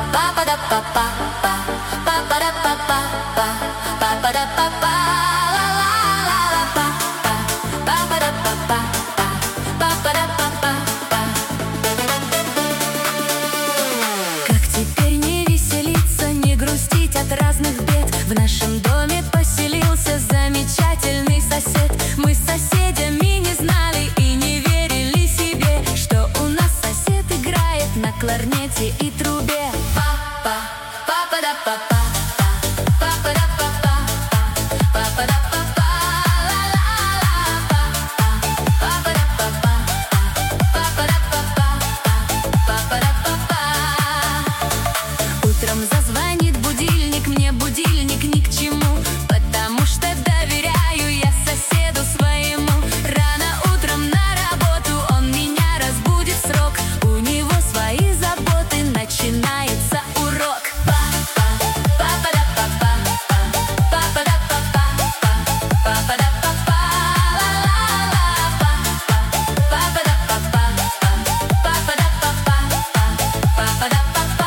Как теперь не веселиться, не грустить от разных бед? В нашем доме поселился замечательный сосед. Мы с соседями не знали и не верили себе, что у нас сосед играет на кларнете и трубе. Папа, папа да папа. Утром зазвонит будильник, мне будильник ни к чему, потому что доверяю я соседу своему. Рано утром на работу он меня разбудит в срок, у него свои заботы, начинается урок. Папа, папа да папа, папа да папа, папа да папа, папа да папа, папа да папа, папа да папа.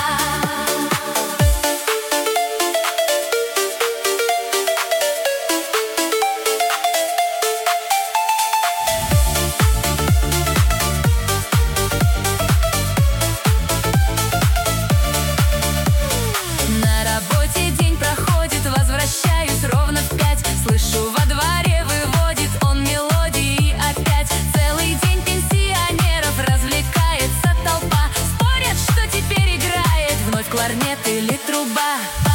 На работе день проходит, возвращаюсь ровно в 5. Слышу, во дворе выводит он мелодии опять. Целый день пенсионеров развлекается толпа. Спорят, что теперь играет, вновь кларнет или труба.